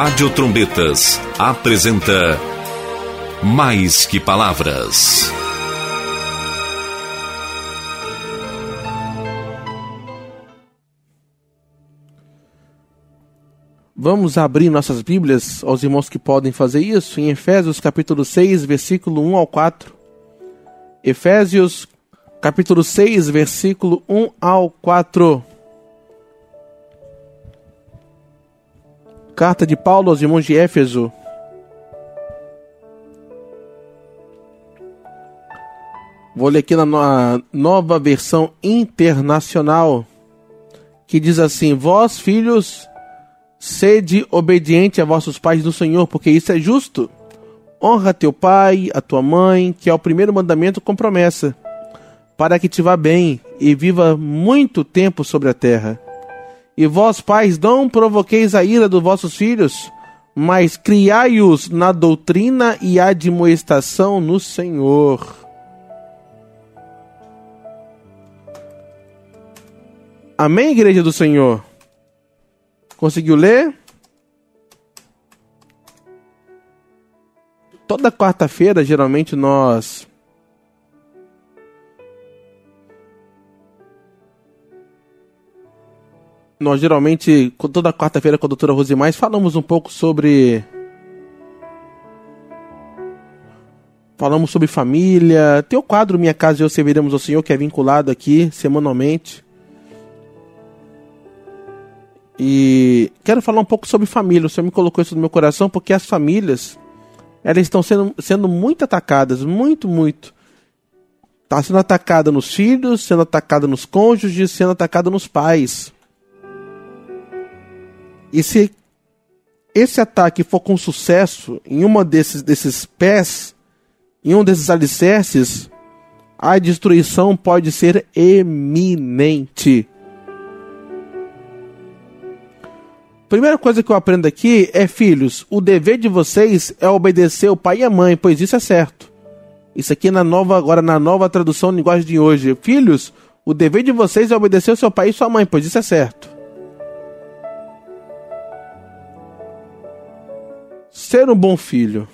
Rádio Trombetas apresenta Mais que Palavras. Vamos abrir nossas Bíblias aos irmãos que podem fazer isso em Efésios capítulo 6, versículo 1 ao 4. Efésios capítulo 6, versículo 1 ao 4. Carta de Paulo aos irmãos de Éfeso. Vou ler aqui na nova versão internacional, que diz assim: Vós, filhos, sede obediente a vossos pais no Senhor, porque isso é justo. Honra teu pai, a tua mãe, que é o primeiro mandamento com promessa, para que te vá bem e viva muito tempo sobre a terra. E vós, pais, não provoqueis a ira dos vossos filhos, mas criai-os na doutrina e admoestação no Senhor. Amém, igreja do Senhor? Conseguiu ler? Toda quarta-feira, geralmente, nós toda quarta-feira com a doutora Rosimais, falamos um pouco sobre família. Tem o quadro Minha Casa e Eu Serviremos ao Senhor, que é vinculado aqui semanalmente. E quero falar um pouco sobre família. O Senhor me colocou isso no meu coração, porque as famílias, elas estão sendo muito atacadas, muito. Está sendo atacada nos filhos, sendo atacada nos cônjuges, sendo atacada nos pais. E se esse ataque for com sucesso em uma desses pés, em um desses alicerces, a destruição pode ser eminente. Primeira coisa que eu aprendo aqui é: filhos, o dever de vocês é obedecer o pai e a mãe, pois isso é certo. Isso aqui na nova tradução linguagem de hoje. Filhos, o dever de vocês é obedecer o seu pai e sua mãe, pois isso é certo. Ser um bom filho.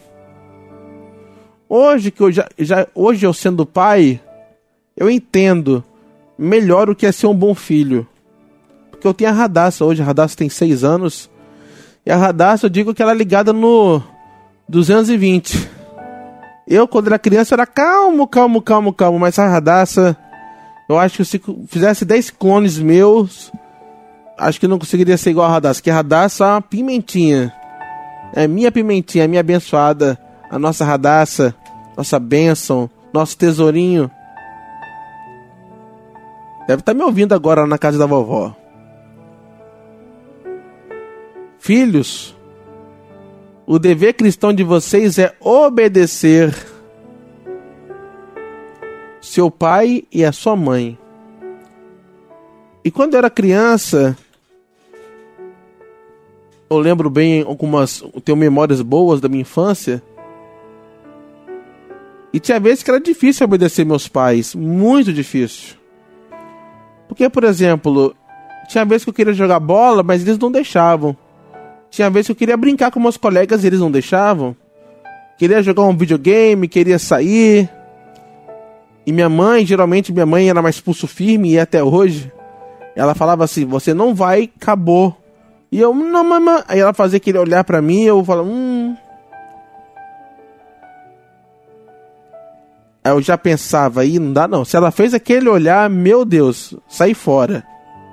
Hoje eu sendo pai, eu entendo melhor o que é ser um bom filho. Porque eu tenho a Radassa hoje. A Radassa tem 6 anos. E a Radassa, eu digo que ela é ligada no 220. Eu, quando era criança, era calmo. Mas a Radassa, eu acho que se fizesse 10 clones meus, acho que não conseguiria ser igual a Radassa. Porque a Radassa é uma pimentinha. É minha pimentinha, é minha abençoada. A nossa Radassa, nossa bênção, nosso tesourinho. Deve estar me ouvindo agora lá na casa da vovó. Filhos, o dever cristão de vocês é obedecer seu pai e a sua mãe. E quando eu era criança, eu lembro bem tenho memórias boas da minha infância. E tinha vezes que era difícil obedecer meus pais, muito difícil. Porque, por exemplo, tinha vezes que eu queria jogar bola, mas eles não deixavam. Tinha vezes que eu queria brincar com meus colegas e eles não deixavam. Queria jogar um videogame, queria sair. E geralmente minha mãe era mais pulso firme, e até hoje, ela falava assim: você não vai, acabou. E eu, não, mamãe. Aí ela fazia aquele olhar pra mim, eu falava, Aí eu já pensava, aí não dá não. Se ela fez aquele olhar, meu Deus, sai fora.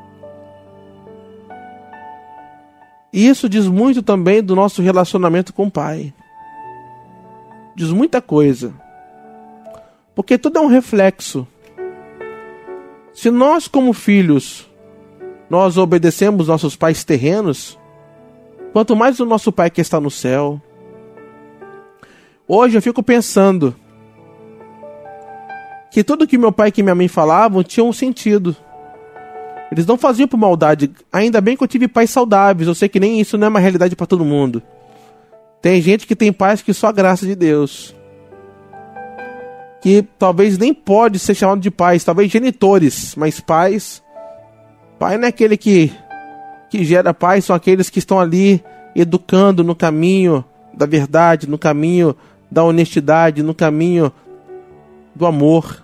E isso diz muito também do nosso relacionamento com o pai. Diz muita coisa. Porque tudo é um reflexo. Se nós, como filhos, nós obedecemos nossos pais terrenos, quanto mais o nosso pai que está no céu. Hoje eu fico pensando que tudo que meu pai e minha mãe falavam tinha um sentido. Eles não faziam por maldade. Ainda bem que eu tive pais saudáveis. Eu sei que nem isso não é uma realidade para todo mundo. Tem gente que tem pais que só a graça de Deus. Que talvez nem pode ser chamado de pais. Talvez genitores. Mas pais... Pai não é aquele que gera pais. São aqueles que estão ali educando no caminho da verdade, no caminho da honestidade, no caminho do amor.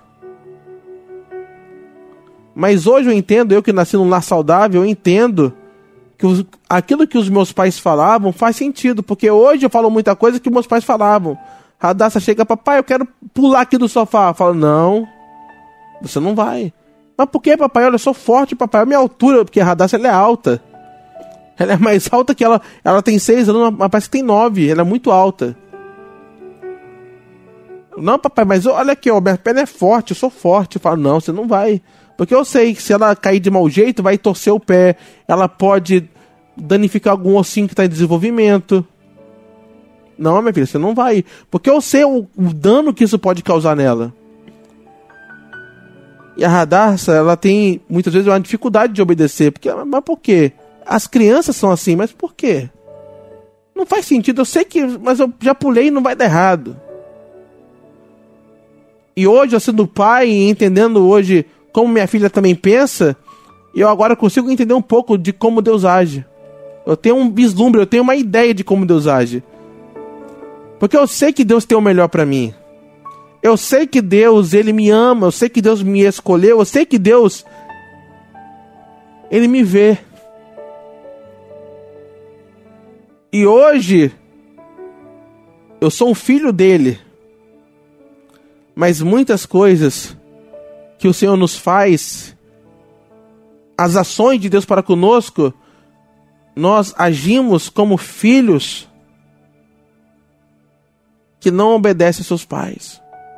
Mas hoje eu entendo, eu que nasci num lar saudável, eu entendo que aquilo que os meus pais falavam faz sentido, porque hoje eu falo muita coisa que meus pais falavam. Radassa chega, papai, eu quero pular aqui do sofá. Eu falo, não, você não vai. Mas por que, papai? Olha, eu sou forte, papai, a minha altura, porque a Radassa ela é alta. Ela é mais alta que ela tem 6 anos, mas parece que tem 9, ela é muito alta. Não, papai, mas olha aqui, ó, minha perna é forte, eu sou forte. Eu falo, não, você não vai. Porque eu sei que se ela cair de mau jeito, vai torcer o pé, ela pode danificar algum ossinho que está em desenvolvimento. Não, minha filha, você não vai. Porque eu sei o dano que isso pode causar nela. E a Radassa, ela tem, muitas vezes, uma dificuldade de obedecer. Mas por quê? As crianças são assim, mas por quê? Não faz sentido, eu sei que... Mas eu já pulei e não vai dar errado. E hoje, eu sendo pai e entendendo hoje como minha filha também pensa, eu agora consigo entender um pouco de como Deus age. Eu tenho um vislumbre, eu tenho uma ideia de como Deus age. Porque eu sei que Deus tem o melhor para mim. Eu sei que Deus, Ele me ama, eu sei que Deus me escolheu, eu sei que Deus, Ele me vê. E hoje, eu sou um filho dele. Mas muitas coisas que o Senhor nos faz, as ações de Deus para conosco, nós agimos como filhos que não obedecem seus pais.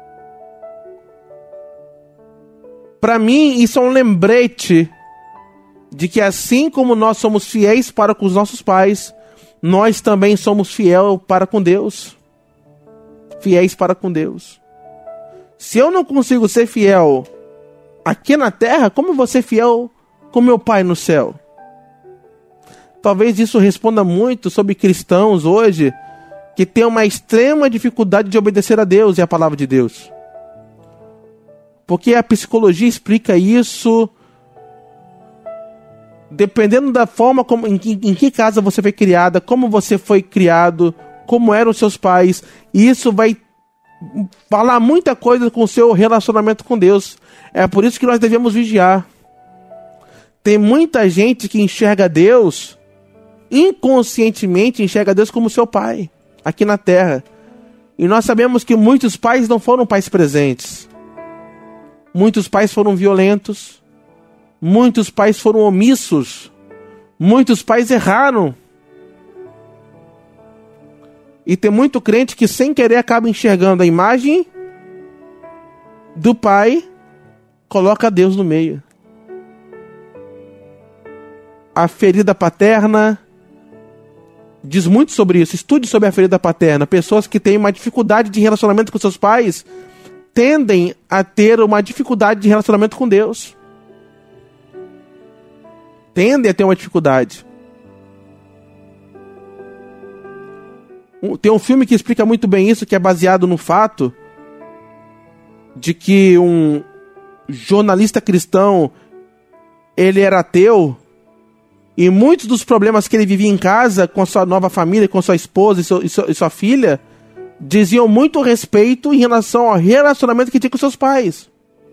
Para mim, isso é um lembrete de que assim como nós somos fiéis para com os nossos pais, nós também somos fiéis para com Deus. Fiéis para com Deus. Se eu não consigo ser fiel aqui na terra, como eu vou ser fiel com meu Pai no céu? Talvez isso responda muito sobre cristãos hoje que têm uma extrema dificuldade de obedecer a Deus e a palavra de Deus. Porque a psicologia explica isso dependendo da forma como, em que casa você foi criada, como você foi criado, como eram os seus pais. E isso vai falar muita coisa com o seu relacionamento com Deus. É por isso que nós devemos vigiar. Tem muita gente que enxerga Deus, inconscientemente enxerga Deus como seu pai, aqui na terra. E nós sabemos que muitos pais não foram pais presentes. Muitos pais foram violentos. Muitos pais foram omissos. Muitos pais erraram. E tem muito crente que sem querer acaba enxergando a imagem do pai, coloca Deus no meio. A ferida paterna diz muito sobre isso. Estude sobre a ferida paterna. Pessoas que têm uma dificuldade de relacionamento com seus pais tendem a ter uma dificuldade de relacionamento com Deus. Tendem a ter uma dificuldade. Tem um filme que explica muito bem isso, que é baseado no fato de que um jornalista cristão, ele era ateu, e muitos dos problemas que ele vivia em casa, com sua nova família, com sua esposa e sua filha, diziam muito respeito em relação ao relacionamento que tinha com seus pais.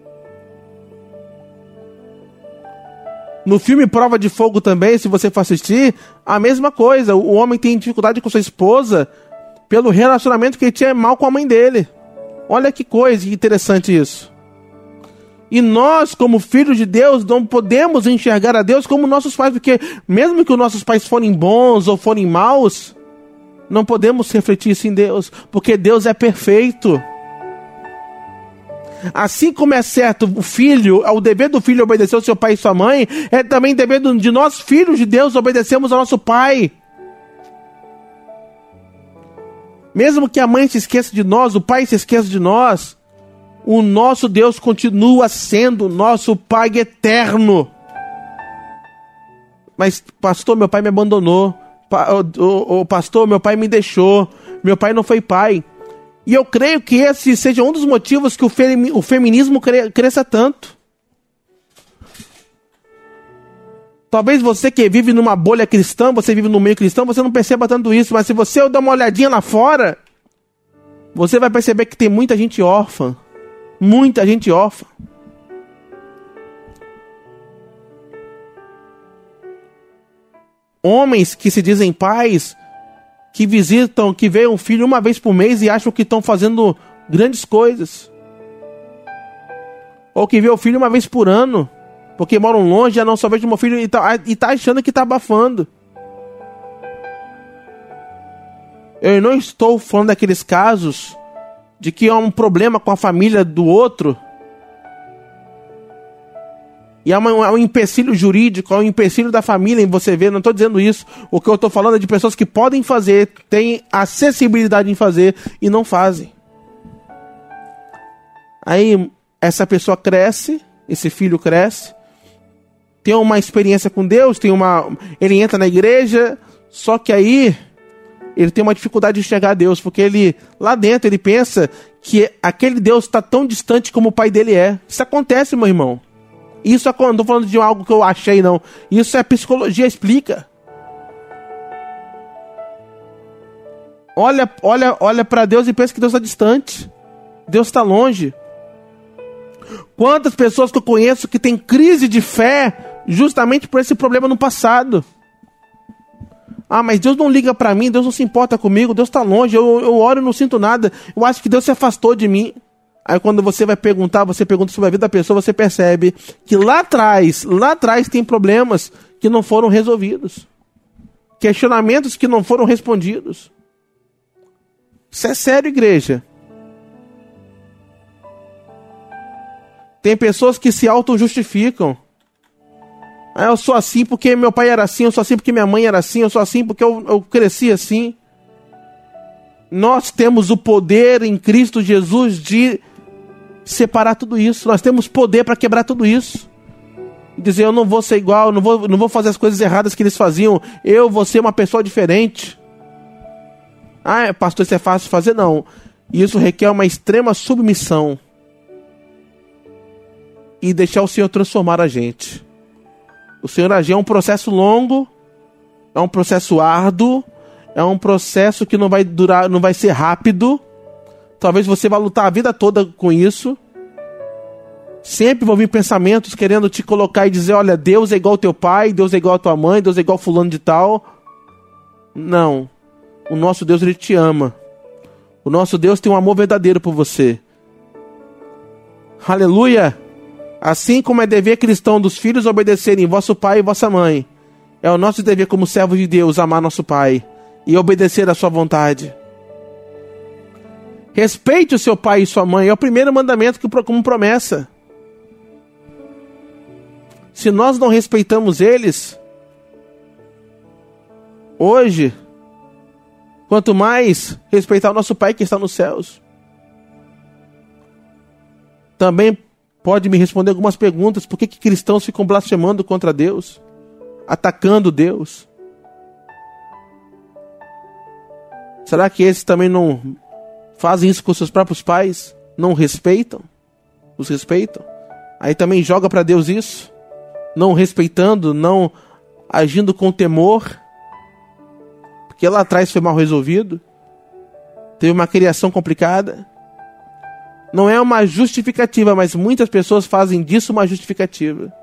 No filme Prova de Fogo também, se você for assistir, a mesma coisa. O homem tem dificuldade com sua esposa pelo relacionamento que ele tinha mal com a mãe dele. Olha que coisa interessante isso. E nós, como filhos de Deus, não podemos enxergar a Deus como nossos pais, porque mesmo que os nossos pais forem bons ou forem maus, não podemos refletir isso em Deus, porque Deus é perfeito. Assim como é certo o filho, o dever do filho obedecer ao seu pai e sua mãe, é também dever de nós, filhos de Deus, obedecermos ao nosso pai. Mesmo que a mãe se esqueça de nós, o pai se esqueça de nós, o nosso Deus continua sendo nosso Pai eterno. Mas, pastor, meu pai me abandonou. Pastor, meu pai me deixou. Meu pai não foi pai. E eu creio que esse seja um dos motivos que o feminismo cresça tanto. Talvez você que vive numa bolha cristã, você vive no meio cristão, você não perceba tanto isso, mas se você dar uma olhadinha lá fora, você vai perceber que tem muita gente órfã. Muita gente órfã. Homens que se dizem pais, que visitam, que veem um filho uma vez por mês e acham que estão fazendo grandes coisas. Ou que vê o filho uma vez por ano, porque moram longe, já não só vejo meu filho e tá achando que tá abafando. Eu não estou falando daqueles casos de que há um problema com a família do outro. E há um empecilho jurídico, há um empecilho da família em você ver, não estou dizendo isso. O que eu estou falando é de pessoas que podem fazer, têm acessibilidade em fazer e não fazem. Aí essa pessoa cresce, esse filho cresce, tem uma experiência com Deus, ele entra na igreja, só que aí ele tem uma dificuldade de enxergar Deus, porque ele, lá dentro, ele pensa que aquele Deus está tão distante como o pai dele é. Isso acontece, meu irmão. Isso não estou falando de algo que eu achei, não. Isso é psicologia, explica. Olha para Deus e pensa que Deus está distante. Deus está longe. Quantas pessoas que eu conheço que têm crise de fé justamente por esse problema no passado. Ah, mas Deus não liga para mim, Deus não se importa comigo, Deus está longe, eu oro e não sinto nada, eu acho que Deus se afastou de mim. Aí quando você vai perguntar, você pergunta sobre a vida da pessoa, você percebe que lá atrás tem problemas que não foram resolvidos. Questionamentos que não foram respondidos. Isso é sério, igreja. Tem pessoas que se auto-justificam. Ah, eu sou assim porque meu pai era assim, eu sou assim porque minha mãe era assim, eu sou assim porque eu cresci assim. Nós temos o poder em Cristo Jesus de separar tudo isso. Nós temos poder para quebrar tudo isso. E dizer, eu não vou ser igual, não vou fazer as coisas erradas que eles faziam. Eu vou ser uma pessoa diferente. Ah, pastor, isso é fácil de fazer? Não. Isso requer uma extrema submissão. E deixar o Senhor transformar a gente. O Senhor agir é um processo longo, é um processo árduo, é um processo que não vai durar, não vai ser rápido. Talvez você vá lutar a vida toda com isso. Sempre vão vir pensamentos querendo te colocar e dizer, olha, Deus é igual ao teu pai, Deus é igual a tua mãe, Deus é igual ao fulano de tal. Não. O nosso Deus, Ele te ama. O nosso Deus tem um amor verdadeiro por você. Aleluia! Assim como é dever cristão dos filhos obedecerem vosso pai e vossa mãe, é o nosso dever como servos de Deus amar nosso pai e obedecer à sua vontade. Respeite o seu pai e sua mãe, é o primeiro mandamento como promessa. Se nós não respeitamos eles, hoje, quanto mais respeitar o nosso pai que está nos céus. Também pode me responder algumas perguntas. Por que cristãos ficam blasfemando contra Deus? Atacando Deus? Será que esses também não fazem isso com seus próprios pais? Não respeitam? Os respeitam? Aí também joga para Deus isso? Não respeitando, não agindo com temor? Porque lá atrás foi mal resolvido? Teve uma criação complicada? Não é uma justificativa, mas muitas pessoas fazem disso uma justificativa.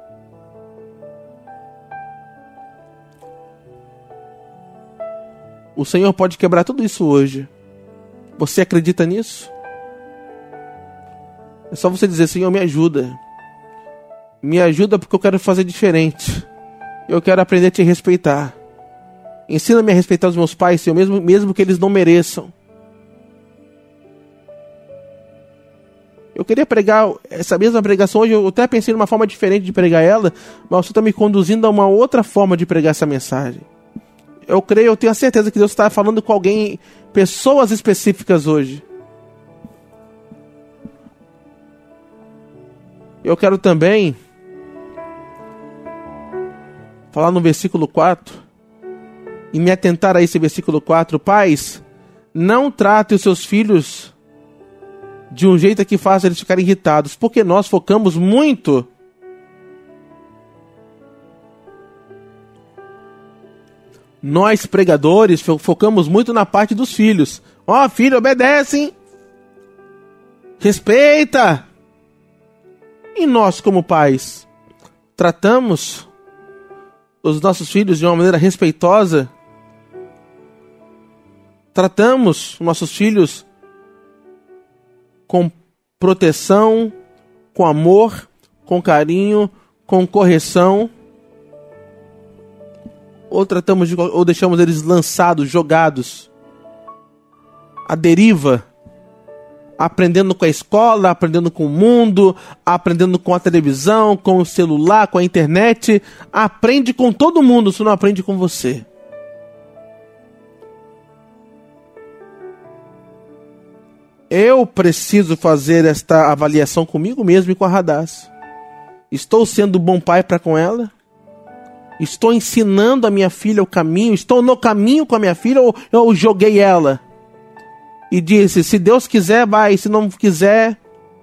O Senhor pode quebrar tudo isso hoje. Você acredita nisso? É só você dizer, Senhor, me ajuda. Me ajuda porque eu quero fazer diferente. Eu quero aprender a te respeitar. Ensina-me a respeitar os meus pais, Senhor, mesmo que eles não mereçam. Eu queria pregar essa mesma pregação hoje, eu até pensei numa forma diferente de pregar ela, mas você está me conduzindo a uma outra forma de pregar essa mensagem. Eu creio, eu tenho a certeza que Deus está falando com alguém, pessoas específicas hoje. Eu quero também falar no versículo 4 e me atentar a esse versículo 4. Pais, não trate os seus filhos de um jeito que faça eles ficarem irritados, porque nós focamos muito Nós, pregadores, focamos muito na parte dos filhos. Ó, filho, obedece, hein? Respeita! E nós, como pais, tratamos os nossos filhos de uma maneira respeitosa? Tratamos nossos filhos com proteção, com amor, com carinho, com correção? Ou deixamos eles lançados, jogados à deriva, aprendendo com a escola, aprendendo com o mundo, aprendendo com a televisão, com o celular, com a internet? Aprende com todo mundo, se não aprende com você. Eu preciso fazer esta avaliação comigo mesmo e com a Radassa. Estou sendo bom pai para com ela? Estou ensinando a minha filha o caminho? Estou no caminho com a minha filha ou eu joguei ela? E disse, se Deus quiser, vai. Se não quiser...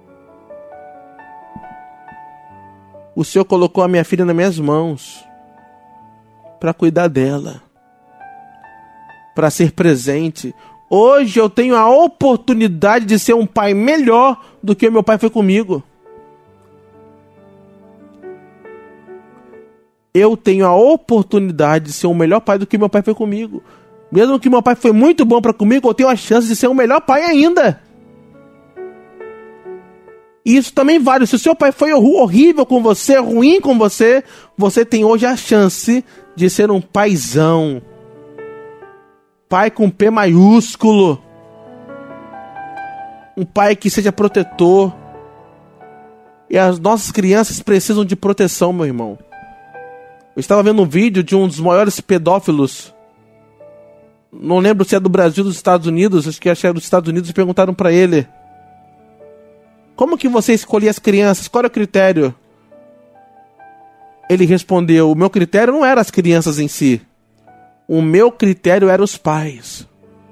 O Senhor colocou a minha filha nas minhas mãos para cuidar dela, para ser presente. Hoje eu tenho a oportunidade de ser um pai melhor do que o meu pai foi comigo. Eu tenho a oportunidade de ser um melhor pai do que meu pai foi comigo. Mesmo que meu pai foi muito bom para comigo, eu tenho a chance de ser um melhor pai ainda. E isso também vale. Se o seu pai foi horrível com você, ruim com você, você tem hoje a chance de ser um paizão. Pai com P maiúsculo. Um pai que seja protetor. E as nossas crianças precisam de proteção, meu irmão. Eu estava vendo um vídeo de um dos maiores pedófilos. Não lembro se é do Brasil ou dos Estados Unidos. Acho que é dos Estados Unidos. E perguntaram para ele: como que você escolhia as crianças? Qual era o critério? Ele respondeu: o meu critério não era as crianças em si. O meu critério era os pais.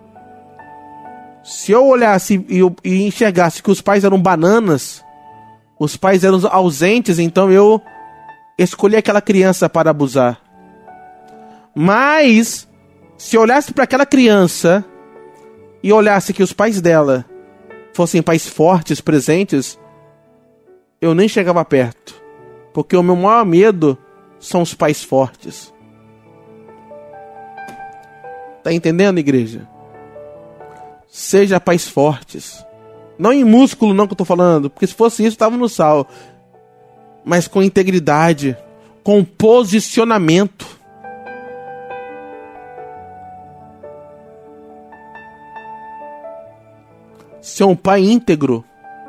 Se eu olhasse e enxergasse que os pais eram bananas, os pais eram ausentes, então eu escolhi aquela criança para abusar. Mas, se eu olhasse para aquela criança e olhasse que os pais dela fossem pais fortes, presentes, eu nem chegava perto. Porque o meu maior medo são os pais fortes. Tá entendendo, igreja? Seja pais fortes. Não em músculo, não, que eu tô falando. Porque se fosse isso, tava no sal. Mas com integridade. Com posicionamento. Ser um pai íntegro.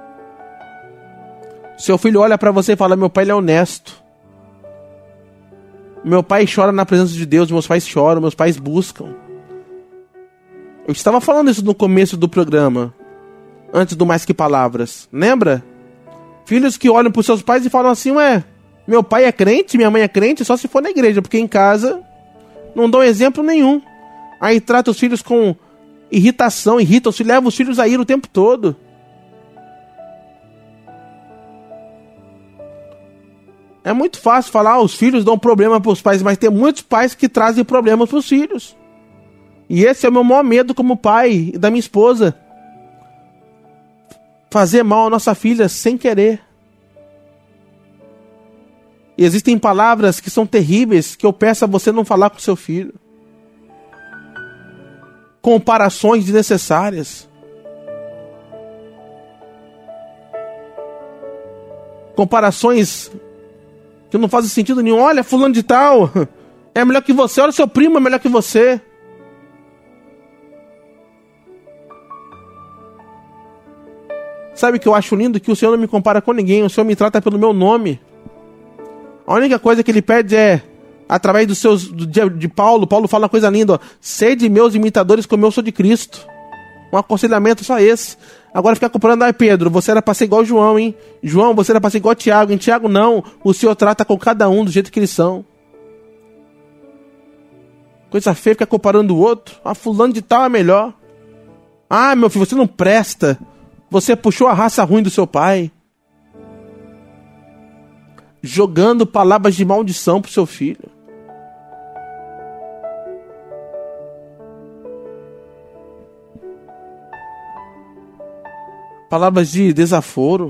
Seu filho olha pra você e fala: meu pai, ele é honesto. Meu pai chora na presença de Deus. Meus pais choram, meus pais buscam. Eu estava falando isso no começo do programa, antes do Mais Que Palavras. Lembra? Filhos que olham para os seus pais e falam assim: ué, meu pai é crente, minha mãe é crente, só se for na igreja, porque em casa não dão exemplo nenhum. Aí trata os filhos com irritação, irrita-se, leva os filhos a ir o tempo todo. É muito fácil falar: os filhos dão problema para os pais, mas tem muitos pais que trazem problemas para os filhos. E esse é o meu maior medo como pai e da minha esposa. Fazer mal à nossa filha sem querer. E existem palavras que são terríveis que eu peço a você não falar com seu filho. Comparações desnecessárias. Comparações que não fazem sentido nenhum. Olha, fulano de tal é melhor que você. Olha, seu primo é melhor que você. Sabe o que eu acho lindo? Que o Senhor não me compara com ninguém. O Senhor me trata pelo meu nome. A única coisa que Ele pede é, através de Paulo fala uma coisa linda: ó, sede meus imitadores como eu sou de Cristo. Um aconselhamento só esse. Agora ficar comparando: Pedro, você era para ser igual João, hein? João, você era para ser igual Tiago, hein? Tiago, não. O Senhor trata com cada um do jeito que eles são. Coisa feia ficar comparando o outro. Fulano de tal é melhor. Meu filho, você não presta. Você puxou a raça ruim do seu pai. Jogando palavras de maldição pro seu filho. palavras de desaforo.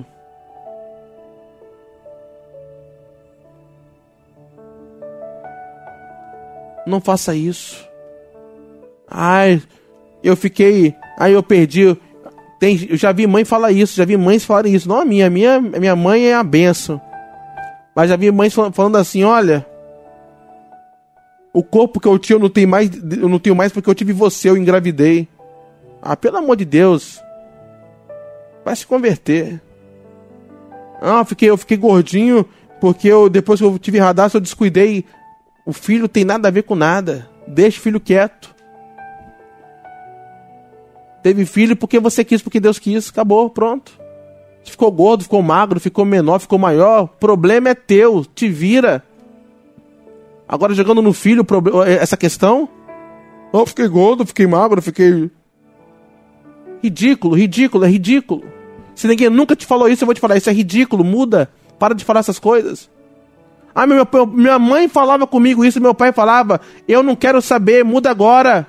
Não faça isso. Ai, eu perdi. Eu já vi mãe falar isso, já vi mães falarem isso. Não a minha mãe é a benção. Mas já vi mães falando assim, olha, o corpo que eu tinha eu não tenho mais porque eu tive você, eu engravidei. Ah, pelo amor de Deus. Vai se converter. Ah, eu fiquei gordinho porque depois que eu tive radastro eu descuidei. O filho tem nada a ver com nada. Deixa o filho quieto. Teve filho porque você quis, porque Deus quis. Acabou, pronto. Ficou gordo, ficou magro, ficou menor, ficou maior. O problema é teu. Te vira. Agora jogando no filho essa questão. Oh, fiquei gordo, fiquei magro, fiquei... Ridículo. É ridículo. Se ninguém nunca te falou isso, eu vou te falar. Isso é ridículo, muda. Para de falar essas coisas. Ah, minha mãe falava comigo isso, meu pai falava. Eu não quero saber, muda agora.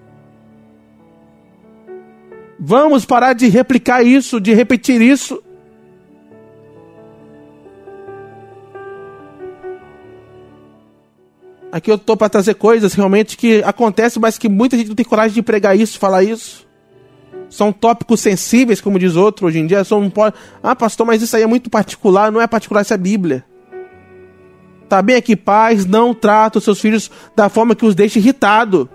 Vamos parar de replicar isso, de repetir isso. Aqui eu tô para trazer coisas realmente que acontecem, mas que muita gente não tem coragem de pregar isso, falar isso. São tópicos sensíveis, como diz outro hoje em dia. Não pode... Ah, pastor, mas isso aí é muito particular. Não é particular, isso é Bíblia. Tá bem aqui, pais, não tratam os seus filhos da forma que os deixa irritado.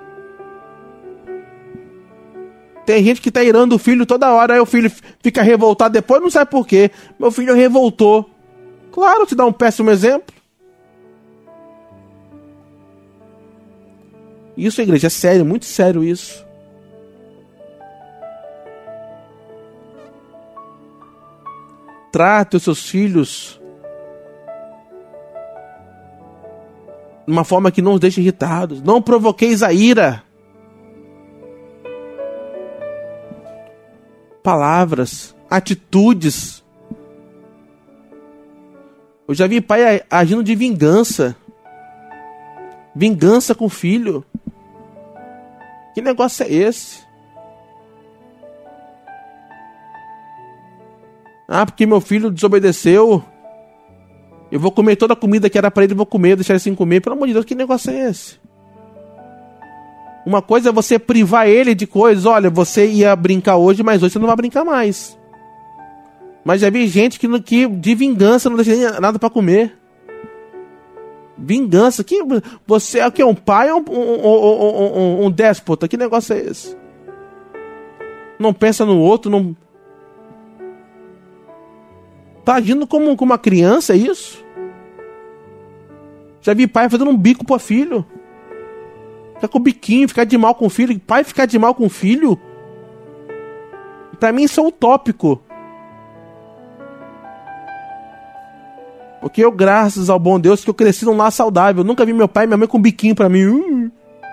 Tem gente que tá irando o filho toda hora, aí o filho fica revoltado depois, não sabe por quê. Meu filho revoltou. Claro, te dá um péssimo exemplo. Isso, igreja, é sério, muito sério isso. Trate os seus filhos de uma forma que não os deixe irritados. Não provoqueis a ira. Palavras, atitudes. Eu já vi pai agindo de vingança. Vingança com o filho. Que negócio é esse? Ah, porque meu filho desobedeceu. Eu vou comer toda a comida que era para ele, eu vou comer, deixar ele sem comer. Pelo amor de Deus, que negócio é esse? Uma coisa é você privar ele de coisas. Olha, você ia brincar hoje, mas hoje você não vai brincar mais. Mas já vi gente que de vingança não deixa nada para comer. Vingança. Você é um pai ou um déspota? Que negócio é esse? Não pensa no outro, não... Tá agindo como uma criança, é isso? Já vi pai fazendo um bico pro filho. Ficar com o biquinho, ficar de mal com o filho. Pai ficar de mal com o filho? Pra mim isso é utópico. Porque eu, graças ao bom Deus, que eu cresci num lar saudável. Eu nunca vi meu pai e minha mãe com um biquinho pra mim.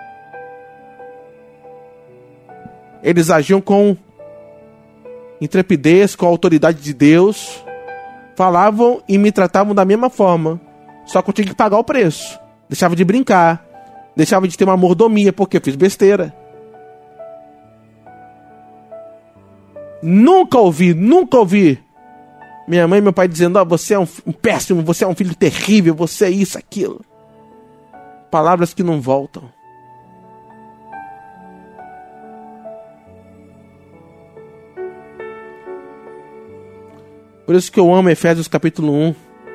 Eles agiam com intrepidez, com a autoridade de Deus. Falavam e me tratavam da mesma forma. Só que eu tinha que pagar o preço. Deixava de brincar. Deixava de ter uma mordomia, porque eu fiz besteira. Nunca ouvi minha mãe e meu pai dizendo: você é um péssimo, você é um filho terrível, você é isso, aquilo. Palavras que não voltam. Por isso que eu amo Efésios capítulo 1.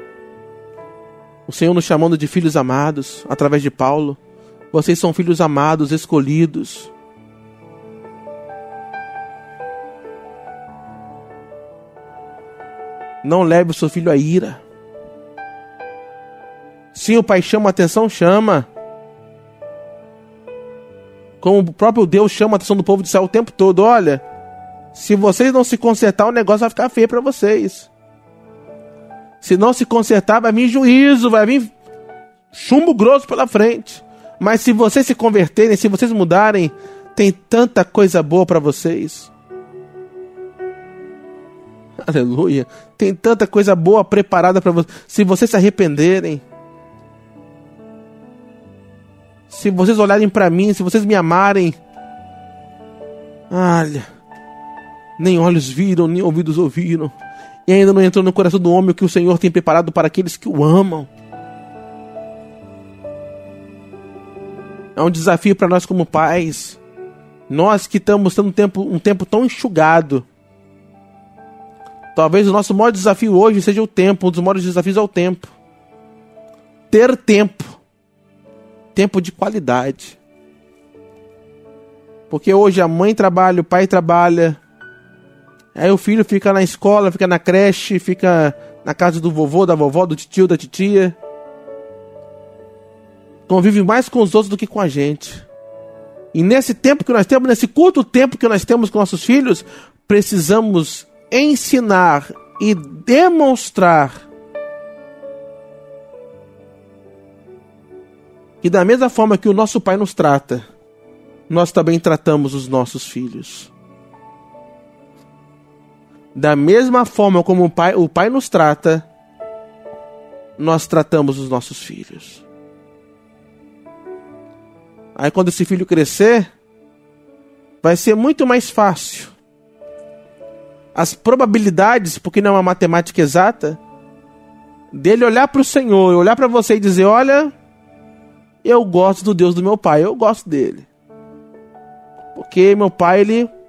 O Senhor nos chamando de filhos amados, através de Paulo. Vocês são filhos amados, escolhidos. Não leve o seu filho à ira. Sim, o pai chama a atenção, chama. Como o próprio Deus chama a atenção do povo de Israel o tempo todo. Olha, se vocês não se consertar, o negócio vai ficar feio para vocês. Se não se consertar, vai vir juízo, vai vir chumbo grosso pela frente. Mas se vocês se converterem, se vocês mudarem, tem tanta coisa boa para vocês. Aleluia. Tem tanta coisa boa preparada para vocês. Se vocês se arrependerem, se vocês olharem para mim, se vocês me amarem, olha, nem olhos viram, nem ouvidos ouviram, e ainda não entrou no coração do homem o que o Senhor tem preparado para aqueles que o amam. É um desafio para nós como pais. Nós que estamos tendo um tempo tão enxugado. Talvez o nosso maior desafio hoje seja o tempo. Um dos maiores desafios é o tempo. Ter tempo. Tempo de qualidade. Porque hoje a mãe trabalha, o pai trabalha. Aí o filho fica na escola, fica na creche, fica na casa do vovô, da vovó, do tio, da titia. Convive mais com os outros do que com a gente. E nesse tempo que nós temos, nesse curto tempo que nós temos com nossos filhos, precisamos ensinar e demonstrar que da mesma forma que o nosso pai nos trata, nós também tratamos os nossos filhos. Da mesma forma como o pai nos trata, nós tratamos os nossos filhos. Aí quando esse filho crescer, vai ser muito mais fácil. As probabilidades, porque não é uma matemática exata, dele olhar para o Senhor, olhar para você e dizer, olha, eu gosto do Deus do meu pai, eu gosto dele. Porque meu pai,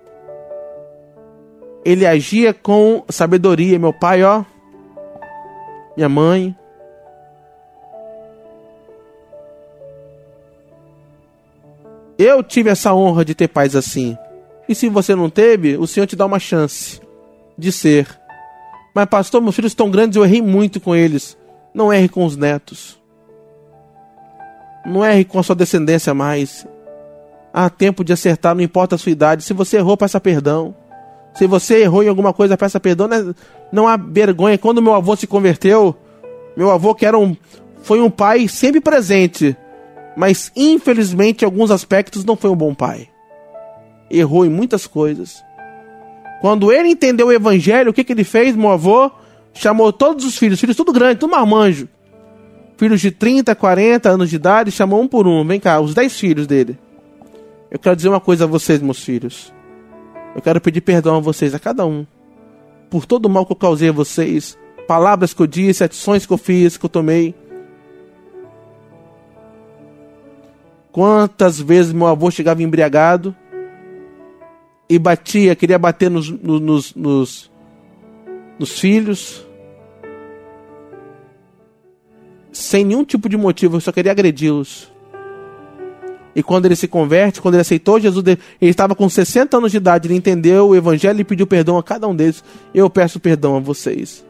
ele agia com sabedoria. Meu pai, ó, minha mãe. Eu tive essa honra de ter pais assim. E se você não teve, o Senhor te dá uma chance de ser. Mas pastor, meus filhos estão grandes, eu errei muito com eles. Não erre com os netos. Não erre com a sua descendência mais. Há tempo de acertar, não importa a sua idade. Se você errou, peça perdão. Se você errou em alguma coisa, peça perdão. Não há vergonha. Quando meu avô se converteu, meu avô que foi um pai sempre presente, mas infelizmente em alguns aspectos não foi um bom pai. Errou em muitas coisas. Quando ele entendeu o evangelho, o que ele fez, meu avô? Chamou todos os filhos tudo grande, tudo marmanjo. Filhos de 30, 40 anos de idade, chamou um por um. Vem cá, os 10 filhos dele. Eu quero dizer uma coisa a vocês, meus filhos. Eu quero pedir perdão a vocês, a cada um, por todo o mal que eu causei a vocês. Palavras que eu disse, ações que eu fiz, que eu tomei. Quantas vezes meu avô chegava embriagado e queria bater nos filhos, sem nenhum tipo de motivo, eu só queria agredi-los. E quando ele se converte, quando ele aceitou Jesus, ele estava com 60 anos de idade, ele entendeu o evangelho e pediu perdão a cada um deles. Eu peço perdão a vocês.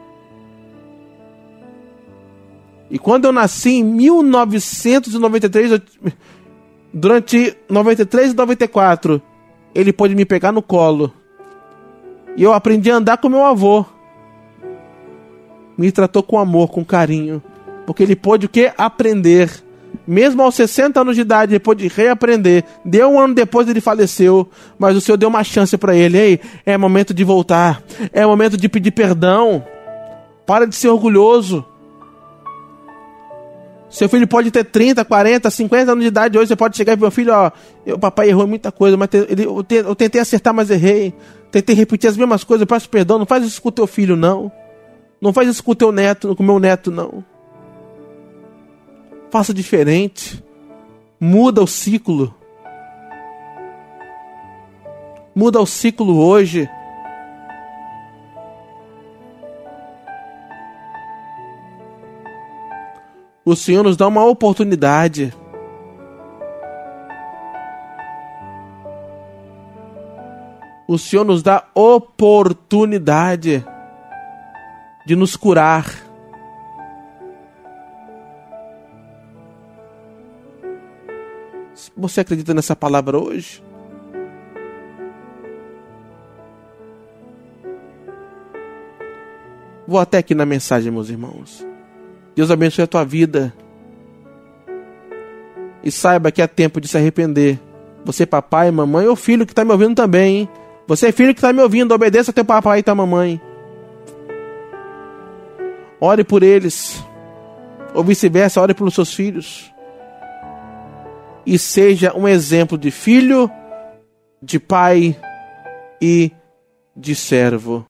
E quando eu nasci em 1993, durante 93 e 94, ele pôde me pegar no colo. E eu aprendi a andar com meu avô. Me tratou com amor, com carinho. Porque ele pôde o quê? Aprender. Mesmo aos 60 anos de idade, ele pôde reaprender. Deu um ano depois, ele faleceu. Mas o Senhor deu uma chance para ele. Ei, é momento de voltar. É momento de pedir perdão. Para de ser orgulhoso. Seu filho pode ter 30, 40, 50 anos de idade hoje. Você pode chegar e meu filho, ó, o papai errou em muita coisa, mas eu tentei acertar, mas errei. Tentei repetir as mesmas coisas, eu peço perdão. Não faz isso com o teu filho, não. Não faz isso com o teu neto, com o meu neto, não. Faça diferente. Muda o ciclo. Muda o ciclo hoje. O Senhor nos dá uma oportunidade. O Senhor nos dá oportunidade de nos curar. Você acredita nessa palavra hoje? Vou até aqui na mensagem, meus irmãos. Deus abençoe a tua vida. E saiba que é tempo de se arrepender. Você, papai, mamãe, ou filho que está me ouvindo também, hein? Você, filho que está me ouvindo, obedeça a teu papai e tua mamãe. Ore por eles. Ou vice-versa, ore pelos seus filhos. E seja um exemplo de filho, de pai e de servo.